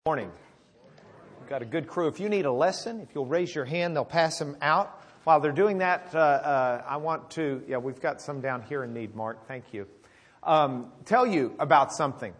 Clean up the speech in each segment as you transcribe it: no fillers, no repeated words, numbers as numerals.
Morning. We've got a good crew. If you need a lesson, if you'll raise your hand, they'll pass them out. While they're doing that, I want to, we've got some down here in need, Mark. Thank you. Tell you about something.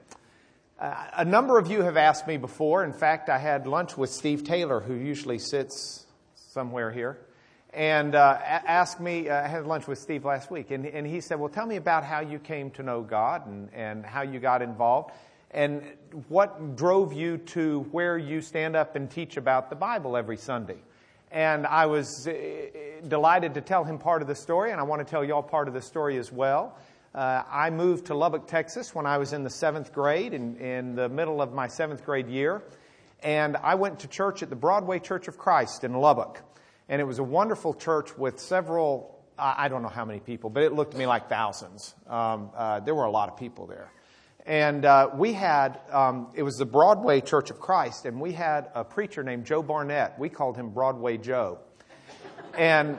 A number of you have asked me before. In fact, I had lunch with Steve Taylor, who usually sits somewhere here, and asked me, I had lunch with Steve last week, and he said, well, tell me about how you came to know God and how you got involved. And what drove you to where you stand up and teach about the Bible every Sunday? And I was delighted to tell him part of the story, and I want to tell you all part of the story as well. I moved to Lubbock, Texas when I was in the 7th grade, in the middle of my 7th grade year. And I went to church at the Broadway Church of Christ in Lubbock. And it was a wonderful church with several, I don't know how many people, but it looked to me like thousands. There were a lot of people there. And we had, it was the Broadway Church of Christ, and we had a preacher named Joe Barnett. We called him Broadway Joe. And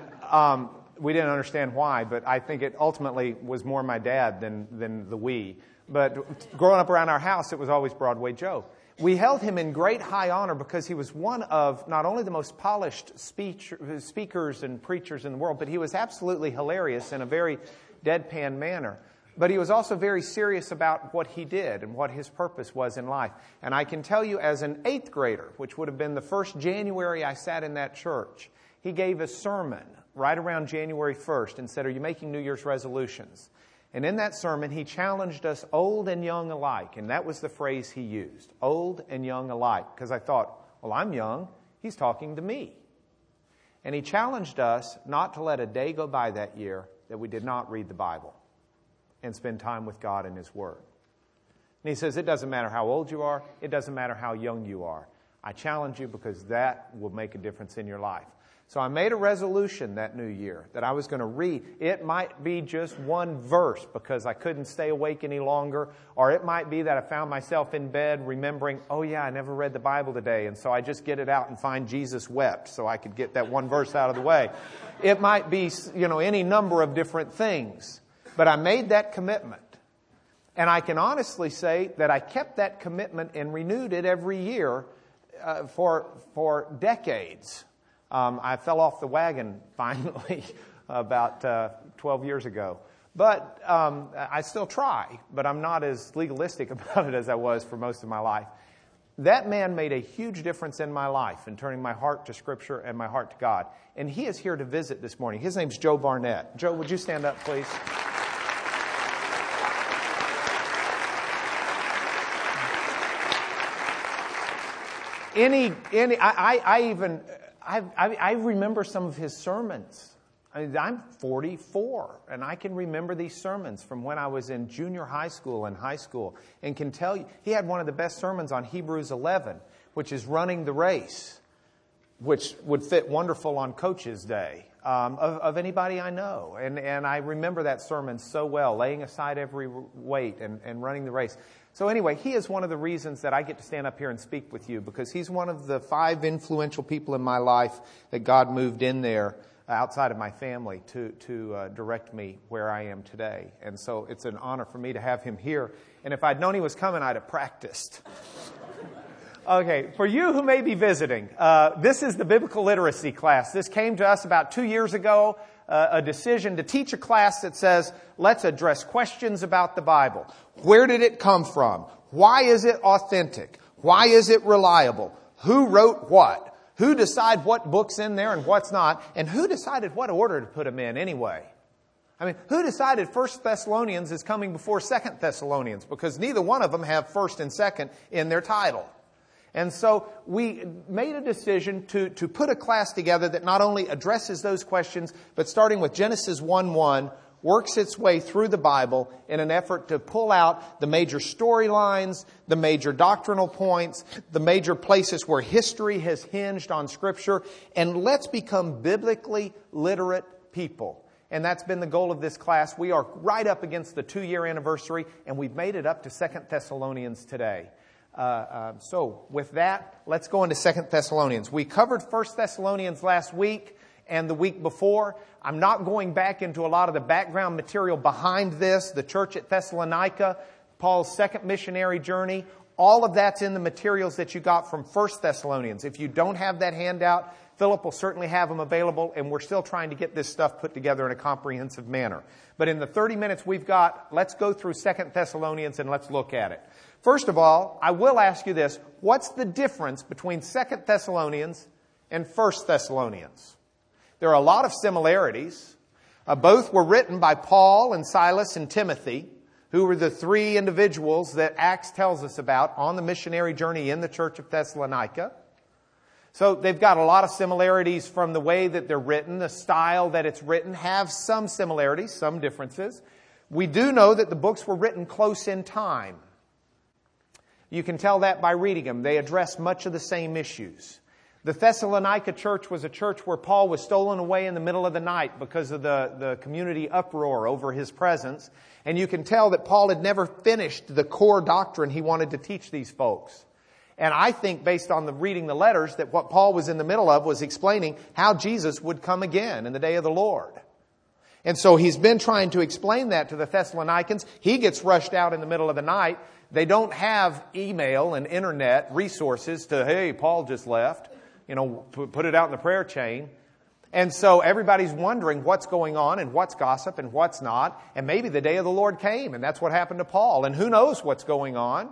we didn't understand why, but I think it ultimately was more my dad than the we. But growing up around our house, it was always Broadway Joe. We held him in great high honor because he was one of not only the most polished speakers and preachers in the world, but he was absolutely hilarious in a very deadpan manner. But he was also very serious about what he did and what his purpose was in life. And I can tell you, as an 8th grader, which would have been the first January I sat in that church, he gave a sermon right around January 1st and said, are you making New Year's resolutions? And in that sermon, he challenged us old and young alike. And that was the phrase he used, old and young alike. Because I thought, well, I'm young. He's talking to me. And he challenged us not to let a day go by that year that we did not read the Bible and spend time with God and His Word. And he says, it doesn't matter how old you are. It doesn't matter how young you are. I challenge you because that will make a difference in your life. So I made a resolution that new year that I was going to read. It might be just one verse because I couldn't stay awake any longer. Or it might be that I found myself in bed remembering, oh yeah, I never read the Bible today. And so I just get it out and find Jesus wept so I could get that one verse out of the way. It might be, any number of different things. But I made that commitment. And I can honestly say that I kept that commitment and renewed it every year for decades. I fell off the wagon finally about 12 years ago. But I still try, but I'm not as legalistic about it as I was for most of my life. That man made a huge difference in my life in turning my heart to Scripture and my heart to God. And he is here to visit this morning. His name's Joe Barnett. Joe, would you stand up, please? I remember some of his sermons. I'm 44, and I can remember these sermons from when I was in junior high school and high school, and can tell you, he had one of the best sermons on Hebrews 11, which is running the race, which would fit wonderful on Coach's Day of anybody I know. And I remember that sermon so well, laying aside every weight and running the race. So anyway, he is one of the reasons that I get to stand up here and speak with you, because he's one of the 5 influential people in my life that God moved in there outside of my family to direct me where I am today. And so it's an honor for me to have him here. And if I'd known he was coming, I'd have practiced. Okay, for you who may be visiting, this is the biblical literacy class. This came to us about 2 years ago, a decision to teach a class that says, let's address questions about the Bible. Where did it come from? Why is it authentic? Why is it reliable? Who wrote what? Who decided what book's in there and what's not? And who decided what order to put them in anyway? I mean, who decided 1 Thessalonians is coming before 2 Thessalonians? Because neither one of them have 1st and 2nd in their title. And so we made a decision to put a class together that not only addresses those questions, but starting with Genesis 1:1, works its way through the Bible in an effort to pull out the major storylines, the major doctrinal points, the major places where history has hinged on Scripture, and let's become biblically literate people. And that's been the goal of this class. We are right up against the 2-year anniversary, and we've made it up to 2 Thessalonians today. So with that, let's go into 2 Thessalonians. We covered 1 Thessalonians last week and the week before. I'm not going back into a lot of the background material behind this. The church at Thessalonica, Paul's second missionary journey, All of that's in the materials that you got from 1 Thessalonians. If you don't have that handout, Philip will certainly have them available, and we're still trying to get this stuff put together in a comprehensive manner. But in the 30 minutes we've got, let's go through 2 Thessalonians and let's look at it. First of all, I will ask you this. What's the difference between 2 Thessalonians and 1 Thessalonians? There are a lot of similarities. Both were written by Paul and Silas and Timothy, who were the three individuals that Acts tells us about on the missionary journey in the church of Thessalonica. So they've got a lot of similarities from the way that they're written. The style that it's written have some similarities, some differences. We do know that the books were written close in time. You can tell that by reading them. They address much of the same issues. The Thessalonica church was a church where Paul was stolen away in the middle of the night because of the community uproar over his presence. And you can tell that Paul had never finished the core doctrine he wanted to teach these folks. And I think, based on reading the letters, that what Paul was in the middle of was explaining how Jesus would come again in the day of the Lord. And so he's been trying to explain that to the Thessalonians. He gets rushed out in the middle of the night. They don't have email and internet resources to, hey, Paul just left. Put it out in the prayer chain. And so everybody's wondering what's going on and what's gossip and what's not. And maybe the day of the Lord came, and that's what happened to Paul. And who knows what's going on?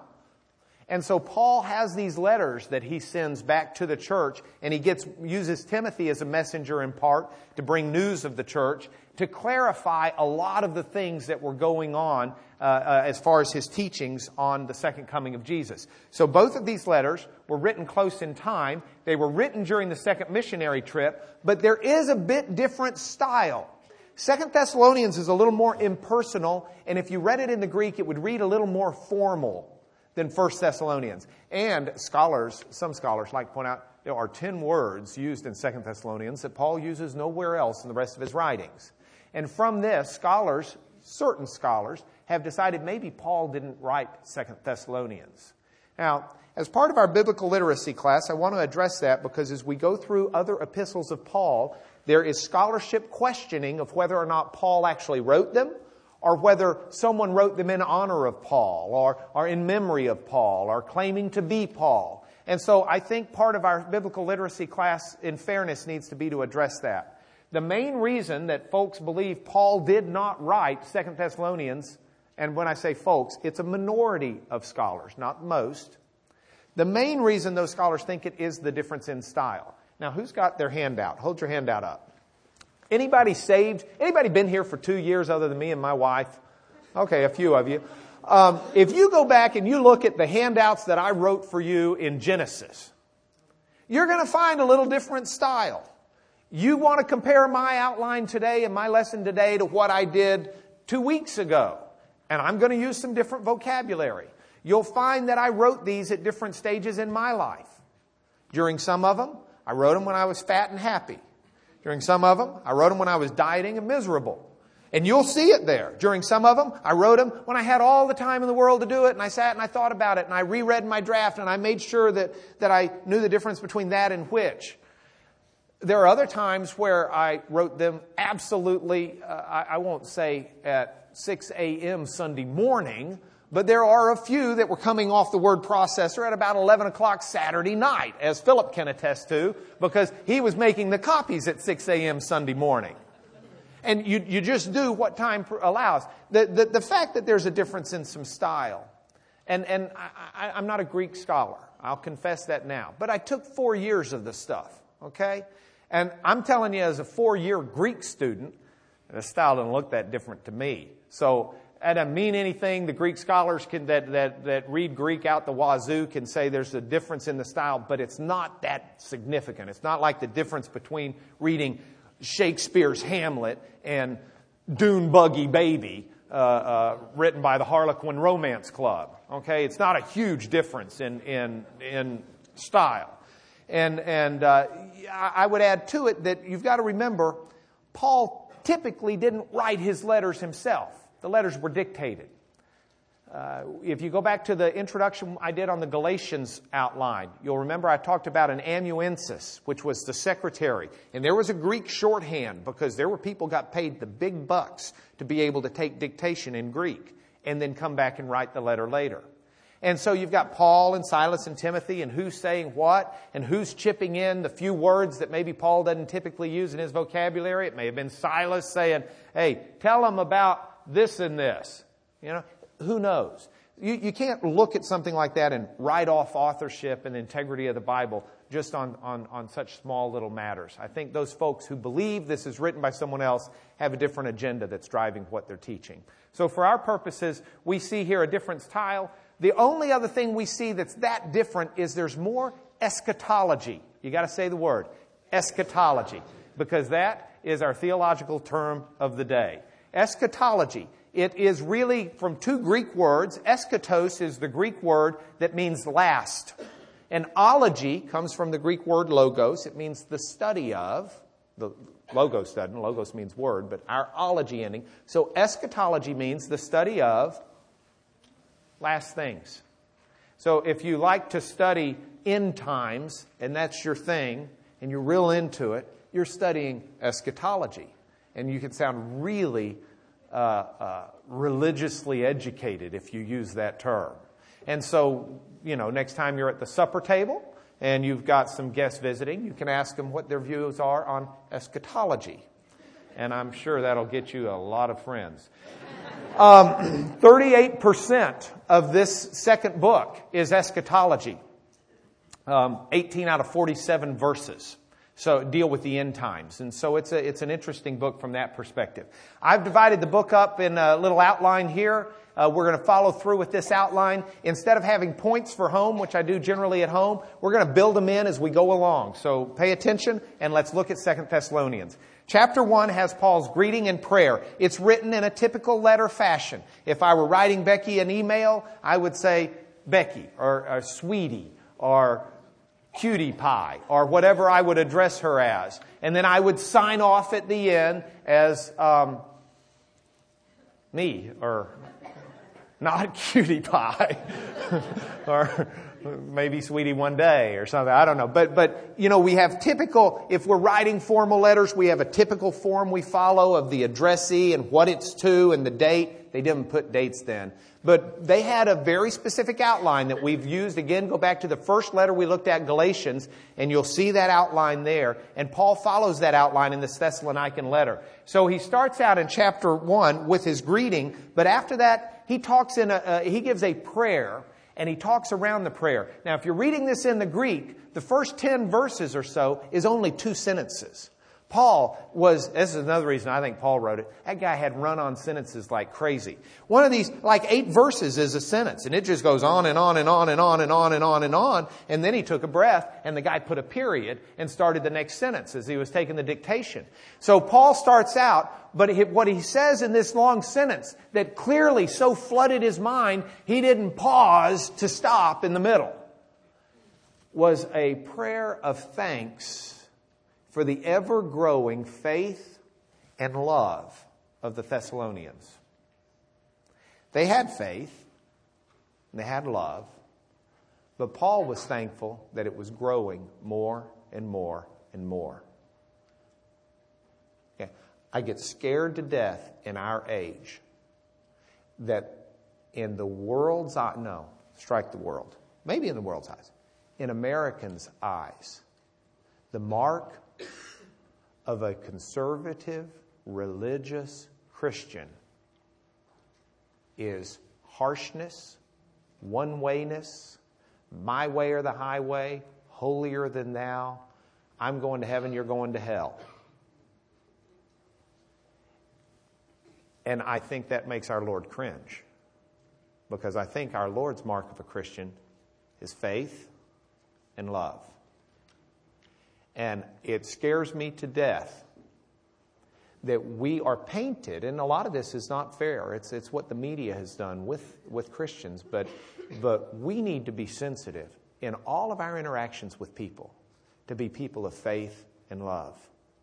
And so Paul has these letters that he sends back to the church, and he uses Timothy as a messenger in part to bring news of the church, to clarify a lot of the things that were going on as far as his teachings on the second coming of Jesus. So both of these letters were written close in time. They were written during the second missionary trip, but there is a bit different style. 2 Thessalonians is a little more impersonal, and if you read it in the Greek, it would read a little more formal than 1 Thessalonians. And some scholars like to point out, there are 10 words used in 2 Thessalonians that Paul uses nowhere else in the rest of his writings. And from this, certain scholars, have decided maybe Paul didn't write 2 Thessalonians. Now, as part of our biblical literacy class, I want to address that because as we go through other epistles of Paul, there is scholarship questioning of whether or not Paul actually wrote them, or whether someone wrote them in honor of Paul, or in memory of Paul, or claiming to be Paul. And so I think part of our biblical literacy class, in fairness, needs to be to address that. The main reason that folks believe Paul did not write 2 Thessalonians, and when I say folks, it's a minority of scholars, not most. The main reason those scholars think it is the difference in style. Now, who's got their hand out? Hold your hand out up. Anybody saved? Anybody been here for 2 years other than me and my wife? Okay, a few of you. If you go back and you look at the handouts that I wrote for you in Genesis, you're going to find a little different style. You want to compare my outline today and my lesson today to what I did 2 weeks ago. And I'm going to use some different vocabulary. You'll find that I wrote these at different stages in my life. During some of them, I wrote them when I was fat and happy. During some of them, I wrote them when I was dieting and miserable. And you'll see it there. During some of them, I wrote them when I had all the time in the world to do it, and I sat and I thought about it, and I reread my draft, and I made sure that I knew the difference between that and which. There are other times where I wrote them absolutely, I won't say at 6 a.m. Sunday morning, but there are a few that were coming off the word processor at about 11 o'clock Saturday night, as Philip can attest to, because he was making the copies at 6 a.m. Sunday morning. And you just do what time allows. The fact that there's a difference in some style, and I'm not a Greek scholar, I'll confess that now, but I took 4 years of this stuff, okay? And I'm telling you, as a 4-year Greek student, the style doesn't look that different to me. So that doesn't mean anything. The Greek scholars that read Greek out the wazoo can say there's a difference in the style, but it's not that significant. It's not like the difference between reading Shakespeare's Hamlet and Dune Buggy Baby, written by the Harlequin Romance Club. Okay, it's not a huge difference in style. And I would add to it that you've got to remember, Paul typically didn't write his letters himself. The letters were dictated. If you go back to the introduction I did on the Galatians outline, you'll remember I talked about an amanuensis, which was the secretary. And there was a Greek shorthand because there were people got paid the big bucks to be able to take dictation in Greek and then come back and write the letter later. And so you've got Paul and Silas and Timothy, and who's saying what, and who's chipping in the few words that maybe Paul doesn't typically use in his vocabulary. It may have been Silas saying, hey, tell them about this and this. Who knows? You can't look at something like that and write off authorship and integrity of the Bible just on such small little matters. I think those folks who believe this is written by someone else have a different agenda that's driving what they're teaching. So for our purposes, we see here a different style. The only other thing we see that's that different is there's more eschatology. You got to say the word, eschatology, because that is our theological term of the day. Eschatology. It is really from two Greek words. Eschatos is the Greek word that means last. And ology comes from the Greek word logos. It means the study of. The logos doesn't. Logos means word, but our ology ending. So eschatology means the study of last things. So if you like to study end times, and that's your thing, and you're real into it, you're studying eschatology. And you can sound really religiously educated if you use that term. And so, next time you're at the supper table and you've got some guests visiting, you can ask them what their views are on eschatology. And I'm sure that'll get you a lot of friends. 38% of this second book is eschatology. 18 out of 47 verses. So deal with the end times. And so it's an interesting book from that perspective. I've divided the book up in a little outline here. We're going to follow through with this outline. Instead of having points for home, which I do generally at home, we're going to build them in as we go along. So pay attention and let's look at 2 Thessalonians. Chapter 1 has Paul's greeting and prayer. It's written in a typical letter fashion. If I were writing Becky an email, I would say Becky or Sweetie or Cutie Pie, or whatever I would address her as. And then I would sign off at the end as me, or not Cutie Pie, or maybe Sweetie One Day, or something. I don't know. But we have typical, if we're writing formal letters, we have a typical form we follow of the addressee and what it's to and the date. They didn't put dates then. But they had a very specific outline that we've used. Again, go back to the first letter we looked at, Galatians, and you'll see that outline there. And Paul follows that outline in this Thessalonican letter. So he starts out in chapter 1 with his greeting, but after that, he gives a prayer, and he talks around the prayer. Now, if you're reading this in the Greek, the first 10 verses or so is only 2 sentences. This is another reason I think Paul wrote it. That guy had run-on sentences like crazy. One of these, like 8 verses is a sentence, and it just goes on and on and on and on and on and on and on. And then he took a breath, and the guy put a period and started the next sentence as he was taking the dictation. So Paul starts out, but what he says in this long sentence that clearly so flooded his mind, he didn't pause to stop in the middle, was a prayer of thanks for the ever-growing faith and love of the Thessalonians. They had faith, and they had love, but Paul was thankful that it was growing more and more and more. Okay. I get scared to death in our age that in the world's eyes, strike the world, maybe in the world's eyes, in Americans' eyes, the mark of a conservative, religious Christian is harshness, one-wayness, my way or the highway, holier than thou, I'm going to heaven, you're going to hell. And I think that makes our Lord cringe, because I think our Lord's mark of a Christian is faith and love. And it scares me to death that we are painted, and a lot of this is not fair. It's what the media has done with Christians, but we need to be sensitive in all of our interactions with people to be people of faith and love.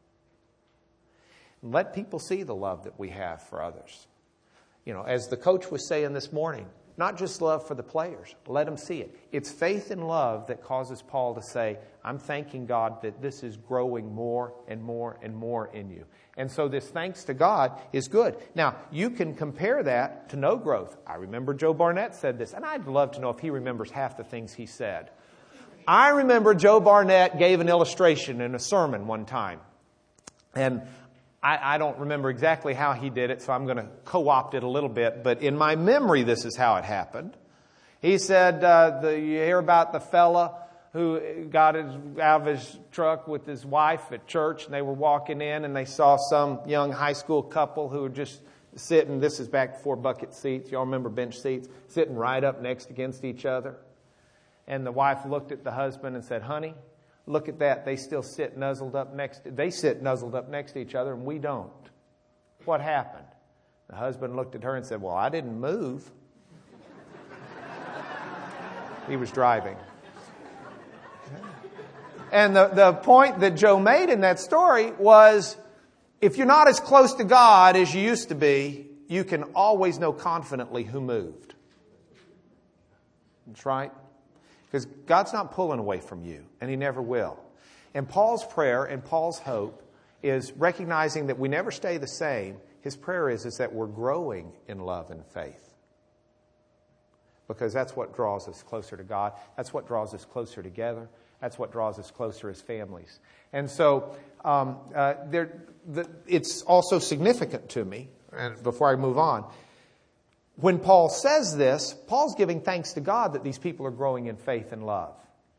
And let people see the love that we have for others. As the coach was saying this morning, not just love for the players. Let them see it. It's faith and love that causes Paul to say, I'm thanking God that this is growing more and more and more in you. And so this thanks to God is good. Now, you can compare that to no growth. I remember Joe Barnett said this, and I'd love to know if he remembers half the things he said. I remember Joe Barnett gave an illustration in a sermon one time. And I don't remember exactly how he did it, so I'm going to co-opt it a little bit. But in my memory, this is how it happened. He said, you hear about the fella who got out of his truck with his wife at church, and they were walking in, and they saw some young high school couple who were just sitting, this is back before bucket seats, y'all remember bench seats, sitting right up next against each other. And the wife looked at the husband and said, honey, look at that. They sit nuzzled up next to each other, and we don't. What happened? The husband looked at her and said, well, I didn't move. He was driving. And the point that Joe made in that story was, if you're not as close to God as you used to be, you can always know confidently who moved. That's right. Because God's not pulling away from you, and He never will. And Paul's prayer and Paul's hope is recognizing that we never stay the same. His prayer is that we're growing in love and faith. Because that's what draws us closer to God. That's what draws us closer together. That's what draws us closer as families. And so it's also significant to me, and before I move on, when Paul says this, Paul's giving thanks to God that these people are growing in faith and love.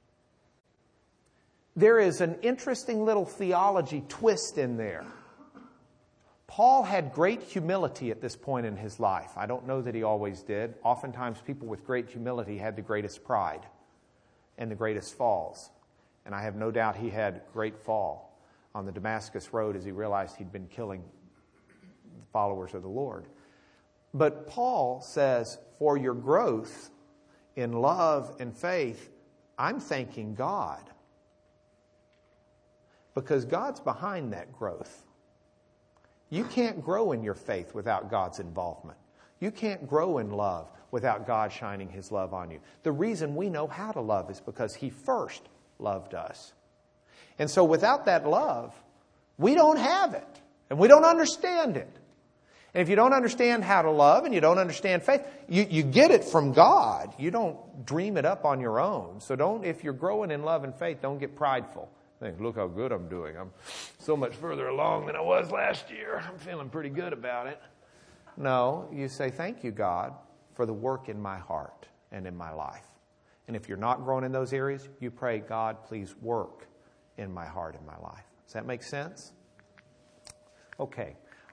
There is an interesting little theology twist in there. Paul had great humility at this point in his life. I don't know that he always did. Oftentimes people with great humility had the greatest pride and the greatest falls. And I have no doubt he had great fall on the Damascus Road as he realized he'd been killing followers of the Lord. But Paul says, for your growth in love and faith, I'm thanking God. Because God's behind that growth. You can't grow in your faith without God's involvement. You can't grow in love without God shining His love on you. The reason we know how to love is because He first loved us. And so without that love, we don't have it. And we don't understand it. And if you don't understand how to love and you don't understand faith, you get it from God. You don't dream it up on your own. So if you're growing in love and faith, don't get prideful. Think, look how good I'm doing. I'm so much further along than I was last year. I'm feeling pretty good about it. No, you say, thank you, God, for the work in my heart and in my life. And if you're not growing in those areas, you pray, God, please work in my heart and my life. Does that make sense? Okay.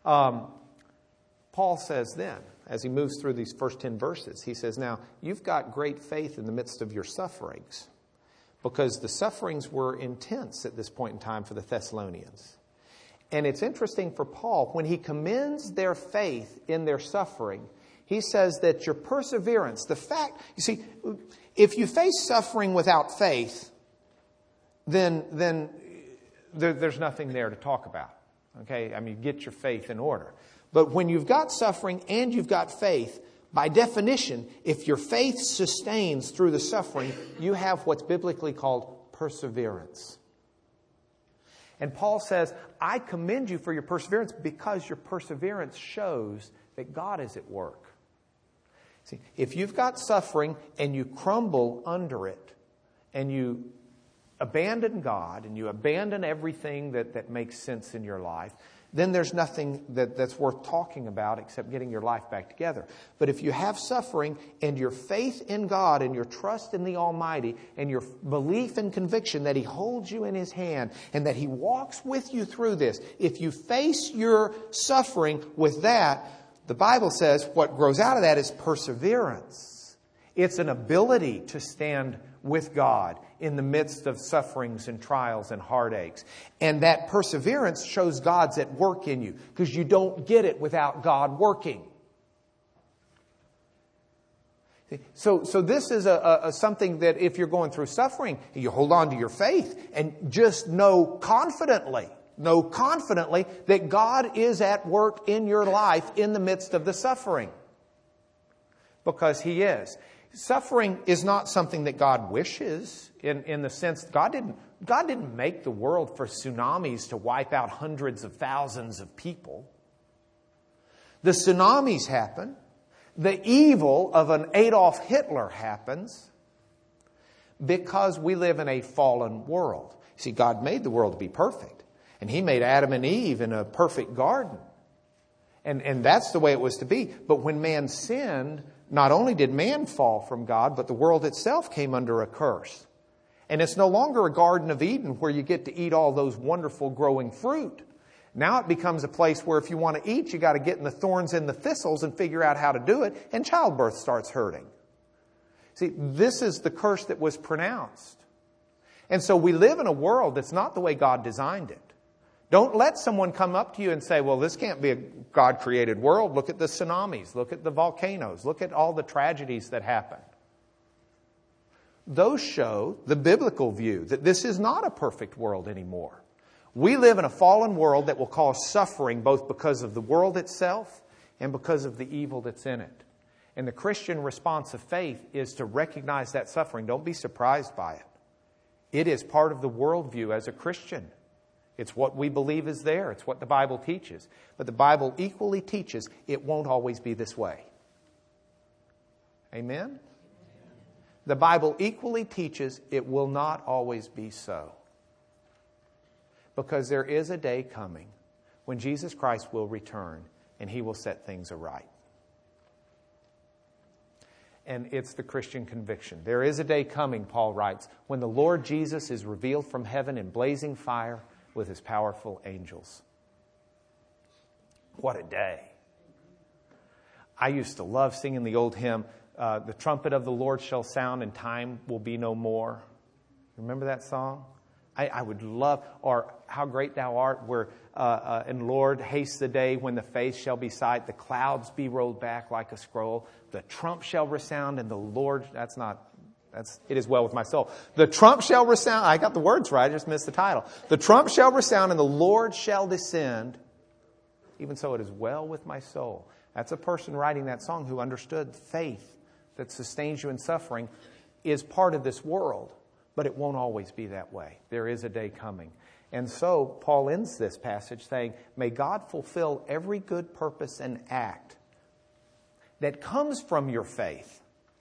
Paul says then, as he moves through these first 10 verses, he says, now, you've got great faith in the midst of your sufferings. Because the sufferings were intense at this point in time for the Thessalonians. And it's interesting for Paul, when he commends their faith in their suffering, he says that your perseverance, the fact, you see, if you face suffering without faith, then there's nothing there to talk about. Okay? I mean, get your faith in order. But when you've got suffering and you've got faith, by definition, if your faith sustains through the suffering, you have what's biblically called perseverance. And Paul says, I commend you for your perseverance because your perseverance shows that God is at work. See, if you've got suffering and you crumble under it and you abandon God and you abandon everything that makes sense in your life, then there's nothing that's worth talking about except getting your life back together. But if you have suffering and your faith in God and your trust in the Almighty and your belief and conviction that He holds you in His hand and that He walks with you through this, if you face your suffering with that, the Bible says what grows out of that is perseverance. It's an ability to stand with God in the midst of sufferings and trials and heartaches. And that perseverance shows God's at work in you because you don't get it without God working. So this is something that if you're going through suffering, you hold on to your faith and just know confidently that God is at work in your life in the midst of the suffering. because He is. Suffering is not something that God wishes in the sense God didn't make the world for tsunamis to wipe out hundreds of thousands of people. The tsunamis happen. The evil of an Adolf Hitler happens because we live in a fallen world. See, God made the world to be perfect. And He made Adam and Eve in a perfect garden. And that's the way it was to be. But when man sinned, not only did man fall from God, but the world itself came under a curse. And it's no longer a Garden of Eden where you get to eat all those wonderful growing fruit. Now it becomes a place where if you want to eat, you got to get in the thorns and the thistles and figure out how to do it. And childbirth starts hurting. See, this is the curse that was pronounced. And so we live in a world that's not the way God designed it. Don't let someone come up to you and say, well, this can't be a God-created world. Look at the tsunamis. Look at the volcanoes. Look at all the tragedies that happen. Those show the biblical view that this is not a perfect world anymore. We live in a fallen world that will cause suffering both because of the world itself and because of the evil that's in it. And the Christian response of faith is to recognize that suffering. Don't be surprised by it. It is part of the worldview as a Christian. It's what we believe is there. It's what the Bible teaches. But the Bible equally teaches it won't always be this way. Amen? The Bible equally teaches it will not always be so. Because there is a day coming when Jesus Christ will return and He will set things aright. And it's the Christian conviction. There is a day coming, Paul writes, when the Lord Jesus is revealed from heaven in blazing fire with His powerful angels. What a day. I used to love singing the old hymn, the trumpet of the Lord shall sound and time will be no more. Remember that song? I would love, or How Great Thou Art, where, and Lord, haste the day when the face shall be sight, the clouds be rolled back like a scroll, the trump shall resound and the Lord, it is well with my soul. The trump shall resound. I got the words right. I just missed the title. The trump shall resound and the Lord shall descend. Even so, it is well with my soul. That's a person writing that song who understood faith that sustains you in suffering is part of this world. But it won't always be that way. There is a day coming. And so Paul ends this passage saying, may God fulfill every good purpose and act that comes from your faith.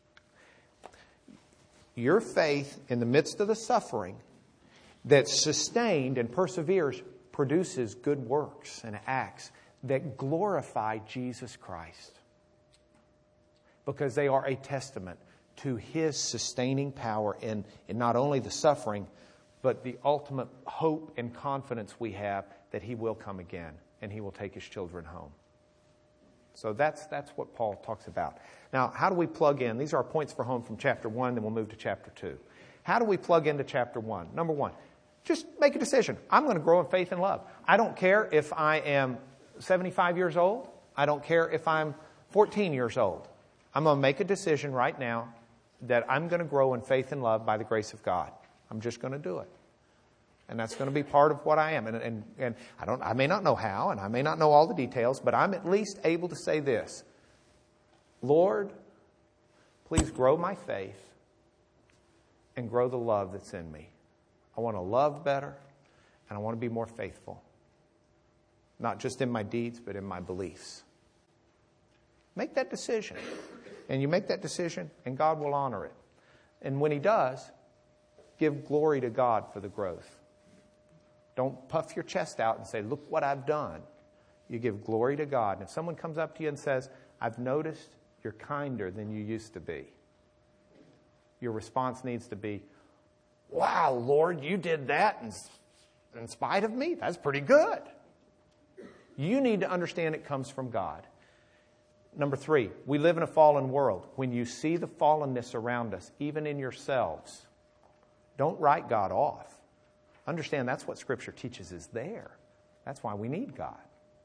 Your faith in the midst of the suffering that's sustained and perseveres produces good works and acts that glorify Jesus Christ. Because they are a testament to His sustaining power in not only the suffering, but the ultimate hope and confidence we have that He will come again and He will take His children home. So that's what Paul talks about. Now, how do we plug in? These are our points for home from chapter 1, then we'll move to chapter 2. How do we plug into chapter 1? Number 1, just make a decision. I'm going to grow in faith and love. I don't care if I am 75 years old. I don't care if I'm 14 years old. I'm going to make a decision right now that I'm going to grow in faith and love by the grace of God. I'm just going to do it. And that's going to be part of what I am. And I may not know how, and I may not know all the details, but I'm at least able to say this. Lord, please grow my faith and grow the love that's in me. I want to love better, and I want to be more faithful. Not just in my deeds, but in my beliefs. Make that decision. And you make that decision, and God will honor it. And when He does, give glory to God for the growth. Don't puff your chest out and say, look what I've done. You give glory to God. And if someone comes up to you and says, I've noticed you're kinder than you used to be, your response needs to be, wow, Lord, you did that in spite of me? That's pretty good. You need to understand it comes from God. Number 3, we live in a fallen world. When you see the fallenness around us, even in yourselves, don't write God off. Understand that's what Scripture teaches is there. That's why we need God.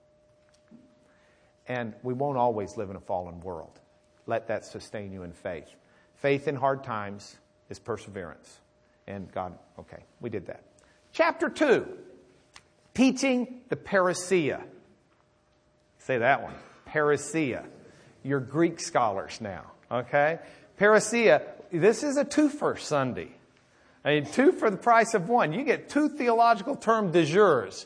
And we won't always live in a fallen world. Let that sustain you in faith. Faith in hard times is perseverance. And God, okay, we did that. Chapter 2, teaching the parousia. Say that one, parousia. You're Greek scholars now. Okay? Parousia, this is a twofer Sunday. I mean, 2 for the price of 1. You get 2 theological term de jures.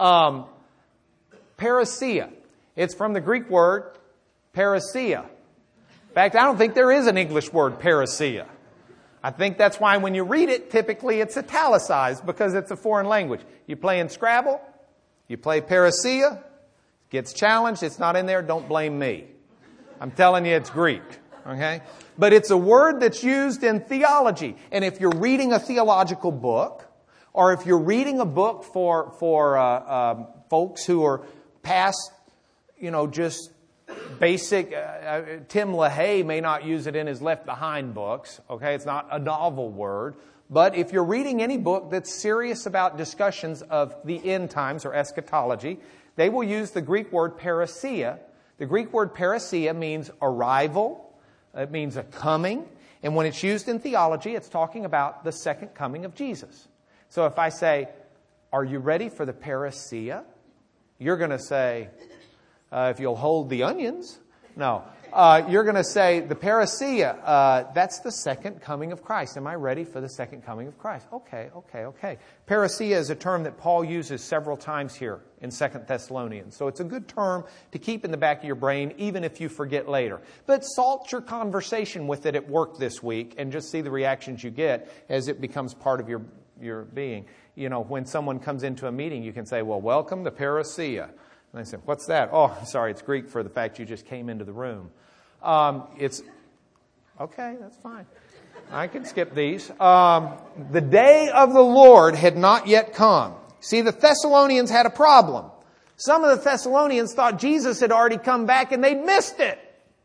Parousia. It's from the Greek word parousia. In fact, I don't think there is an English word parousia. I think that's why when you read it, typically it's italicized because it's a foreign language. You play in Scrabble, you play parousia, gets challenged, it's not in there, don't blame me. I'm telling you it's Greek. Okay? But it's a word that's used in theology. And if you're reading a theological book, or if you're reading a book for folks who are past, just basic, Tim LaHaye may not use it in his Left Behind books. Okay? It's not a novel word. But if you're reading any book that's serious about discussions of the end times or eschatology, they will use the Greek word parousia. The Greek word parousia means arrival. It means a coming. And when it's used in theology, it's talking about the second coming of Jesus. So if I say, are you ready for the parousia? You're going to say, if you'll hold the onions. No. You're going to say, the parousia, that's the second coming of Christ. Am I ready for the second coming of Christ? Okay. Parousia is a term that Paul uses several times here in 2 Thessalonians. So it's a good term to keep in the back of your brain, even if you forget later. But salt your conversation with it at work this week and just see the reactions you get as it becomes part of your being. When someone comes into a meeting, you can say, well, welcome to parousia. And they say, what's that? Oh, sorry, it's Greek for the fact you just came into the room. It's okay, that's fine. I can skip these. The day of the Lord had not yet come. See, the Thessalonians had a problem. Some of the Thessalonians thought Jesus had already come back and they'd missed it.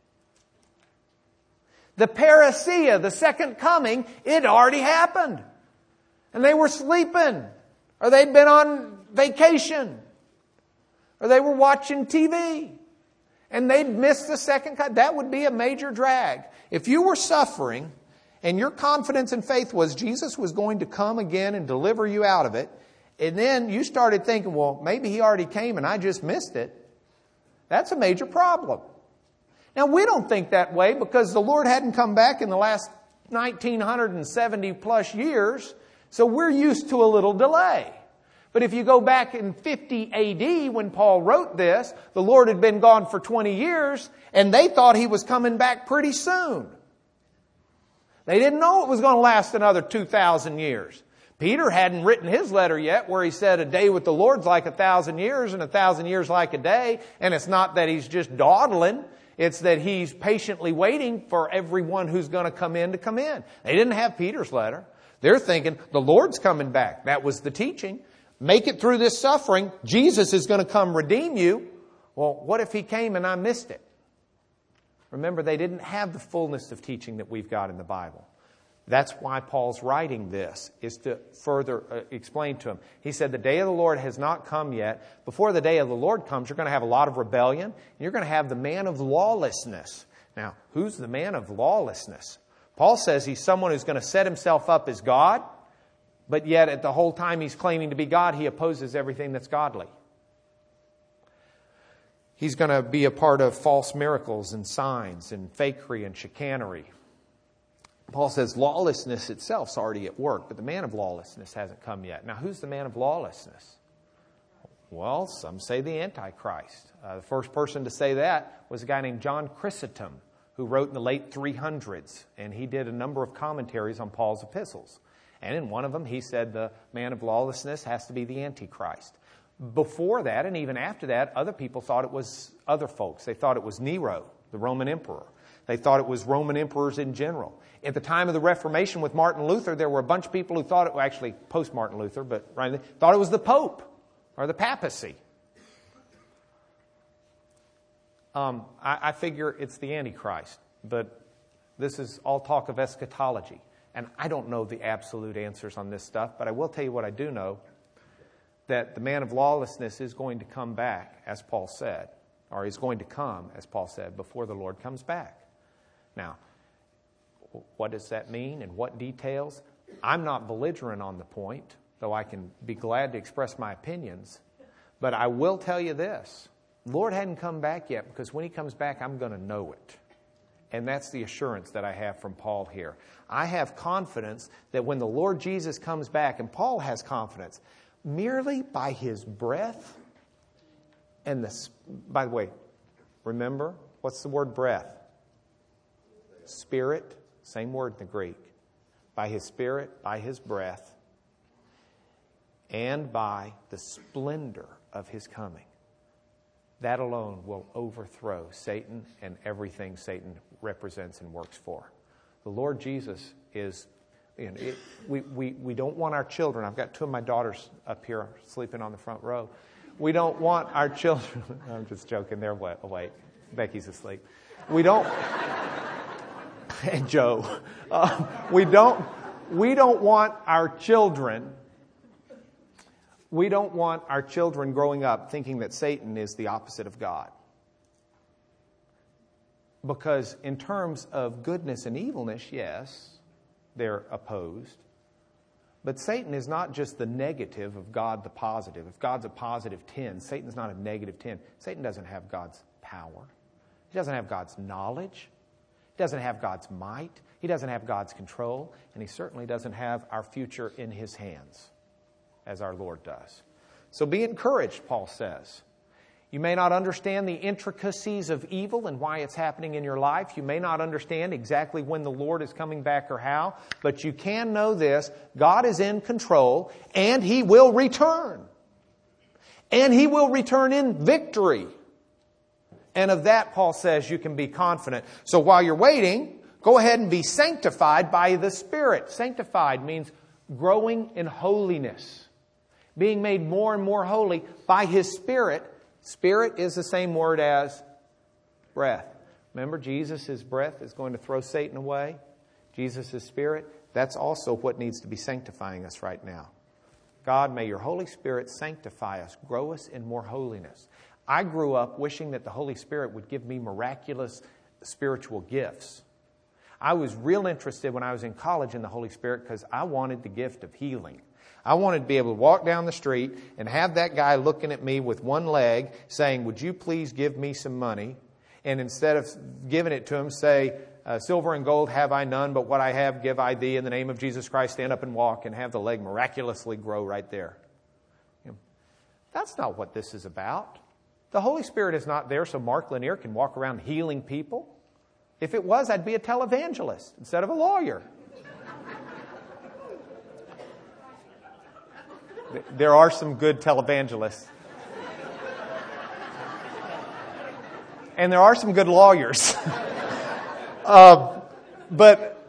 The parousia, the second coming, it already happened. And they were sleeping. Or they'd been on vacation. Or they were watching TV. And they'd missed the second coming. That would be a major drag. If you were suffering and your confidence and faith was Jesus was going to come again and deliver you out of it, and then you started thinking, well, maybe He already came and I just missed it, that's a major problem. Now, we don't think that way because the Lord hadn't come back in the last 1970 plus years, so we're used to a little delay. But if you go back in 50 AD when Paul wrote this, the Lord had been gone for 20 years and they thought He was coming back pretty soon. They didn't know it was going to last another 2,000 years. Peter hadn't written his letter yet where he said a day with the Lord's like 1,000 years and 1,000 years like a day. And it's not that he's just dawdling. It's that he's patiently waiting for everyone who's going to come in to come in. They didn't have Peter's letter. They're thinking the Lord's coming back. That was the teaching. Make it through this suffering. Jesus is going to come redeem you. Well, what if He came and I missed it? Remember, they didn't have the fullness of teaching that we've got in the Bible. That's why Paul's writing this, is to further explain to them. He said, the day of the Lord has not come yet. Before the day of the Lord comes, you're going to have a lot of rebellion. And you're going to have the man of lawlessness. Now, who's the man of lawlessness? Paul says he's someone who's going to set himself up as God. But yet, at the whole time he's claiming to be God, he opposes everything that's godly. He's going to be a part of false miracles and signs and fakery and chicanery. Paul says lawlessness itself is already at work, but the man of lawlessness hasn't come yet. Now, who's the man of lawlessness? Well, some say the Antichrist. The first person to say that was a guy named John Chrysostom, who wrote in the late 300s, and he did a number of commentaries on Paul's epistles. And in one of them, he said the man of lawlessness has to be the Antichrist. Before that, and even after that, other people thought it was other folks. They thought it was Nero, the Roman emperor. They thought it was Roman emperors in general. At the time of the Reformation with Martin Luther, there were a bunch of people who thought it, well, actually post-Martin Luther, but right, thought it was the Pope or the papacy. I figure it's the Antichrist, but this is all talk of eschatology. And I don't know the absolute answers on this stuff, but I will tell you what I do know, that the man of lawlessness is going to come back, as Paul said, or is going to come, as Paul said, before the Lord comes back. Now, what does that mean and what details? I'm not belligerent on the point, though I can be glad to express my opinions. But I will tell you this. The Lord hadn't come back yet because when He comes back, I'm going to know it. And that's the assurance that I have from Paul here. I have confidence that when the Lord Jesus comes back, and Paul has confidence, merely by His breath and by the way, remember, what's the word breath? Spirit, same word in the Greek. By His Spirit, by His breath, and by the splendor of His coming. That alone will overthrow Satan and everything Satan represents and works for. The Lord Jesus is, we don't want our children. I've got two of my daughters up here sleeping on the front row. We don't want our children. I'm just joking. They're awake. Becky's asleep. We don't. And Joe. We don't want our children. We don't want our children growing up thinking that Satan is the opposite of God. Because in terms of goodness and evilness, yes, they're opposed. But Satan is not just the negative of God, the positive. If God's a positive 10, Satan's not a negative 10. Satan doesn't have God's power. He doesn't have God's knowledge. He doesn't have God's might. He doesn't have God's control. And he certainly doesn't have our future in his hands, as our Lord does. So be encouraged, Paul says. You may not understand the intricacies of evil and why it's happening in your life. You may not understand exactly when the Lord is coming back or how. But you can know this: God is in control, and He will return. And He will return in victory. And of that, Paul says, you can be confident. So while you're waiting, go ahead and be sanctified by the Spirit. Sanctified means growing in holiness, being made more and more holy by His Spirit. Spirit is the same word as breath. Remember, Jesus' breath is going to throw Satan away. Jesus' Spirit, that's also what needs to be sanctifying us right now. God, may your Holy Spirit sanctify us, grow us in more holiness. I grew up wishing that the Holy Spirit would give me miraculous spiritual gifts. I was real interested when I was in college in the Holy Spirit because I wanted the gift of healing. I wanted to be able to walk down the street and have that guy looking at me with one leg saying, "Would you please give me some money?" And instead of giving it to him, say, "Silver and gold have I none, but what I have give I thee. In the name of Jesus Christ, stand up and walk," and have the leg miraculously grow right there. That's not what this is about. The Holy Spirit is not there so Mark Lanier can walk around healing people. If it was, I'd be a televangelist instead of a lawyer. There are some good televangelists. And there are some good lawyers. But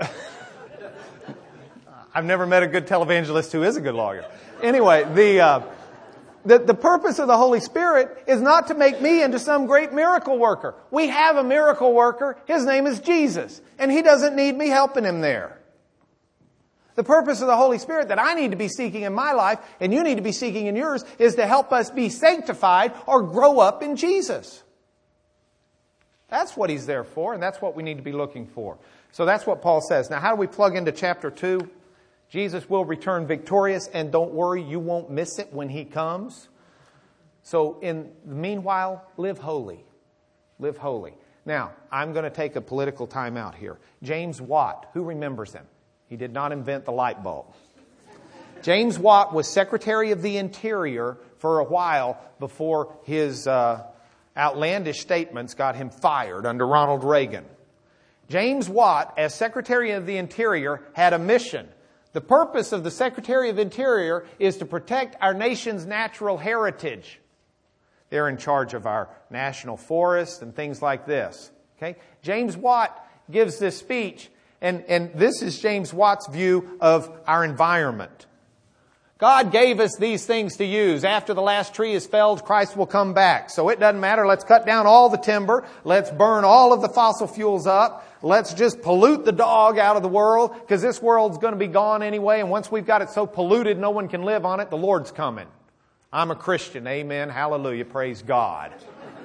I've never met a good televangelist who is a good lawyer. Anyway, the purpose of the Holy Spirit is not to make me into some great miracle worker. We have a miracle worker. His name is Jesus. And He doesn't need me helping Him there. The purpose of the Holy Spirit that I need to be seeking in my life, and you need to be seeking in yours, is to help us be sanctified or grow up in Jesus. That's what He's there for, and that's what we need to be looking for. So that's what Paul says. Now, how do we plug into chapter 2? Jesus will return victorious, and don't worry, you won't miss it when He comes. So in the meanwhile, live holy. Live holy. Now, I'm going to take a political time out here. James Watt, who remembers him? He did not invent the light bulb. James Watt was Secretary of the Interior for a while before his outlandish statements got him fired under Ronald Reagan. James Watt, as Secretary of the Interior, had a mission. The purpose of the Secretary of the Interior is to protect our nation's natural heritage. They're in charge of our national forests and things like this. Okay? James Watt gives this speech, and this is James Watt's view of our environment. God gave us these things to use. After the last tree is felled, Christ will come back. So it doesn't matter. Let's cut down all the timber. Let's burn all of the fossil fuels up. Let's just pollute the dog out of the world, because this world's going to be gone anyway. And once we've got it so polluted no one can live on it, the Lord's coming. I'm a Christian. Amen. Hallelujah. Praise God.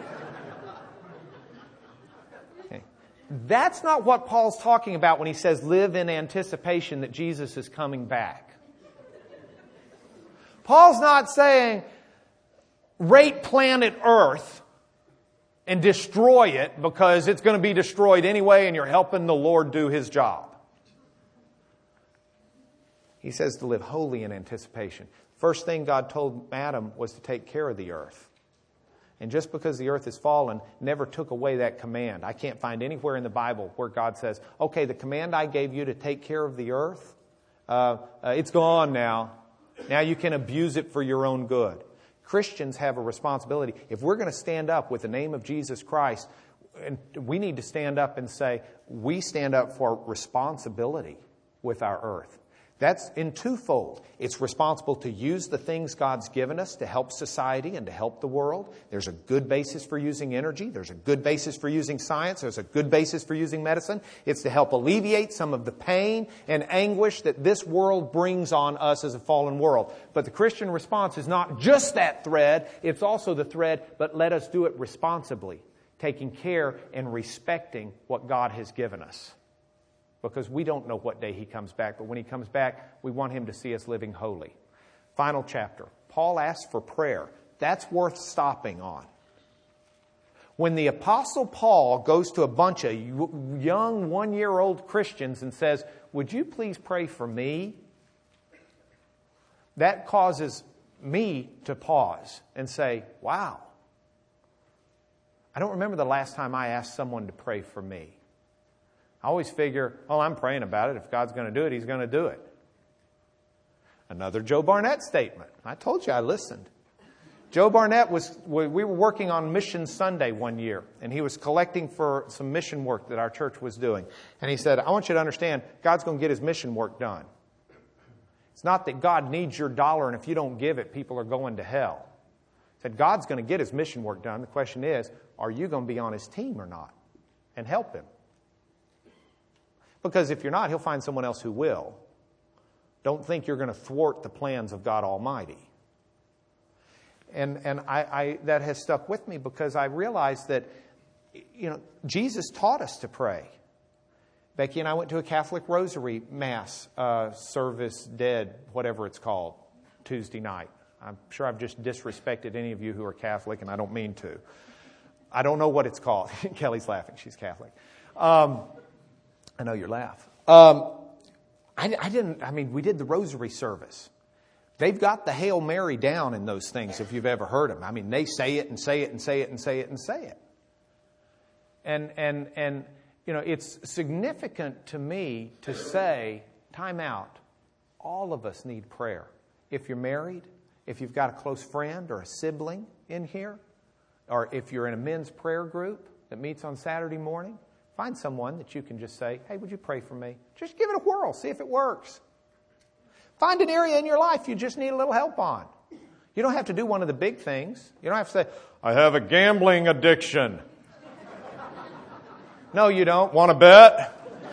Okay. That's not what Paul's talking about when he says live in anticipation that Jesus is coming back. Paul's not saying rate planet Earth and destroy it because it's going to be destroyed anyway and you're helping the Lord do His job. He says to live holy in anticipation. First thing God told Adam was to take care of the earth. And just because the earth has fallen never took away that command. I can't find anywhere in the Bible where God says, okay, the command I gave you to take care of the earth, it's gone now. Now you can abuse it for your own good. Christians have a responsibility. If we're going to stand up with the name of Jesus Christ, and we need to stand up and say, we stand up for responsibility with our earth. That's in twofold. It's responsible to use the things God's given us to help society and to help the world. There's a good basis for using energy. There's a good basis for using science. There's a good basis for using medicine. It's to help alleviate some of the pain and anguish that this world brings on us as a fallen world. But the Christian response is not just that thread. It's also the thread, but let us do it responsibly, taking care and respecting what God has given us. Because we don't know what day He comes back. But when He comes back, we want Him to see us living holy. Final chapter. Paul asks for prayer. That's worth stopping on. When the Apostle Paul goes to a bunch of young 1-year-old Christians and says, would you please pray for me? That causes me to pause and say, wow. I don't remember the last time I asked someone to pray for me. I always figure, well, I'm praying about it. If God's going to do it, He's going to do it. Another Joe Barnett statement. I told you I listened. Joe Barnett we were working on Mission Sunday one year, and he was collecting for some mission work that our church was doing. And he said, I want you to understand, God's going to get His mission work done. It's not that God needs your dollar, and if you don't give it, people are going to hell. He said, God's going to get His mission work done. The question is, are you going to be on His team or not? And help Him. Because if you're not, He'll find someone else who will. Don't think you're going to thwart the plans of God Almighty. And I that has stuck with me because I realized that, Jesus taught us to pray. Becky and I went to a Catholic Rosary Mass service, dead, whatever it's called, Tuesday night. I'm sure I've just disrespected any of you who are Catholic, and I don't mean to. I don't know what it's called. Kelly's laughing. She's Catholic. I know your laugh. We did the rosary service. They've got the Hail Mary down in those things, if you've ever heard them. They say it and say it and say it and say it and say it. And it's significant to me to say, time out. All of us need prayer. If you're married, if you've got a close friend or a sibling in here, or if you're in a men's prayer group that meets on Saturday morning, find someone that you can just say, hey, would you pray for me? Just give it a whirl. See if it works. Find an area in your life you just need a little help on. You don't have to do one of the big things. You don't have to say, I have a gambling addiction. No, you don't. Want to bet?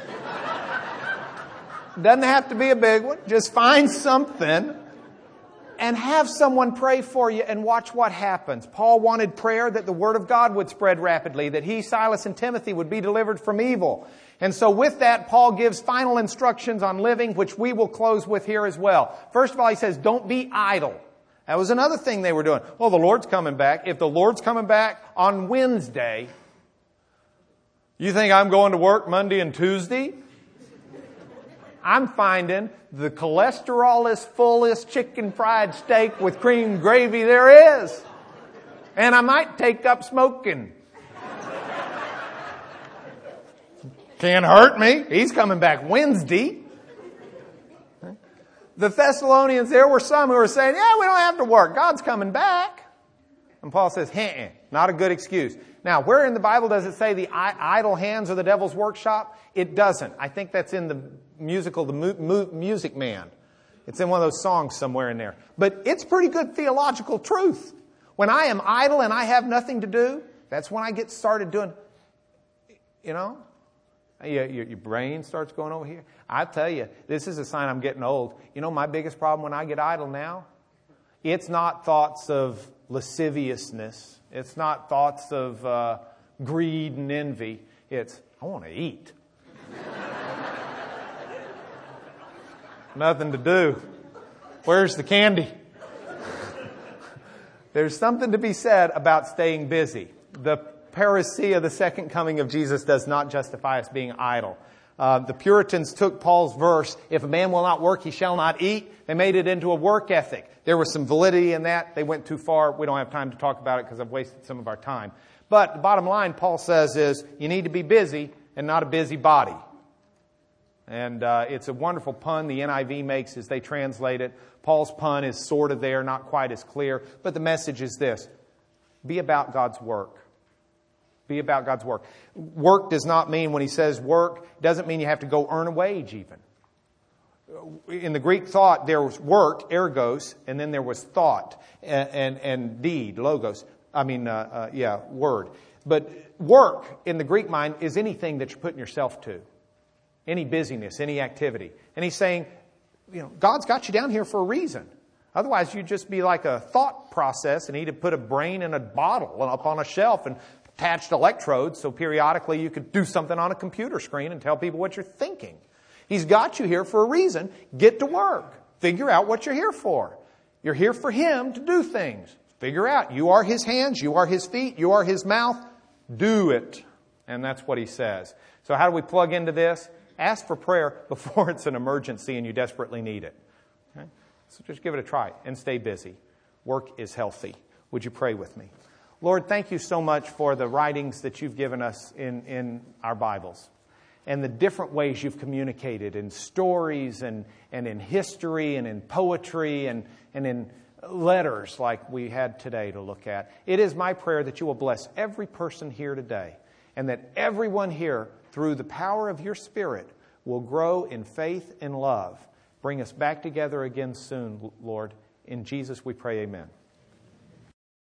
Doesn't have to be a big one. Just find something and have someone pray for you and watch what happens. Paul wanted prayer that the Word of God would spread rapidly, that he, Silas, and Timothy would be delivered from evil. And so with that, Paul gives final instructions on living, which we will close with here as well. First of all, he says, don't be idle. That was another thing they were doing. Oh, the Lord's coming back. If the Lord's coming back on Wednesday, you think I'm going to work Monday and Tuesday? I'm finding the cholesterol-less, fullest chicken fried steak with cream gravy there is. And I might take up smoking. Can't hurt me. He's coming back Wednesday. The Thessalonians, there were some who were saying, yeah, we don't have to work. God's coming back. And Paul says, not a good excuse. Now, where in the Bible does it say the idle hands are the devil's workshop? It doesn't. I think that's in the musical, the Music Man. It's in one of those songs somewhere in there. But it's pretty good theological truth. When I am idle and I have nothing to do, that's when I get started doing, your brain starts going over here. I tell you, this is a sign I'm getting old. My biggest problem when I get idle now, it's not thoughts of lasciviousness. It's not thoughts of greed and envy. It's, I want to eat. Nothing to do. Where's the candy? There's something to be said about staying busy. The parousia, the second coming of Jesus, does not justify us being idle. The Puritans took Paul's verse, if a man will not work, he shall not eat. They made it into a work ethic. There was some validity in that. They went too far. We don't have time to talk about it because I've wasted some of our time. But the bottom line, Paul says, is you need to be busy and not a busybody. And it's a wonderful pun the NIV makes as they translate it. Paul's pun is sort of there, not quite as clear. But the message is this: be about God's work. Be about God's work. Work does not mean, when he says work, doesn't mean you have to go earn a wage even. In the Greek thought, there was work, ergos, and then there was thought and deed, logos. Word. But work in the Greek mind is anything that you're putting yourself to. Any busyness, any activity. And he's saying, God's got you down here for a reason. Otherwise, you'd just be like a thought process, and he'd have put a brain in a bottle up on a shelf and attached electrodes so periodically you could do something on a computer screen and tell people what you're thinking. He's got you here for a reason. Get to work. Figure out what you're here for. You're here for him to do things. Figure out. You are his hands. You are his feet. You are his mouth. Do it. And that's what he says. So how do we plug into this? Ask for prayer before it's an emergency and you desperately need it. Okay? So just give it a try and stay busy. Work is healthy. Would you pray with me? Lord, thank you so much for the writings that you've given us in our Bibles and the different ways you've communicated in stories and in history and in poetry and in letters like we had today to look at. It is my prayer that you will bless every person here today and that everyone here, through the power of your Spirit, will grow in faith and love. Bring us back together again soon, Lord. In Jesus we pray, amen.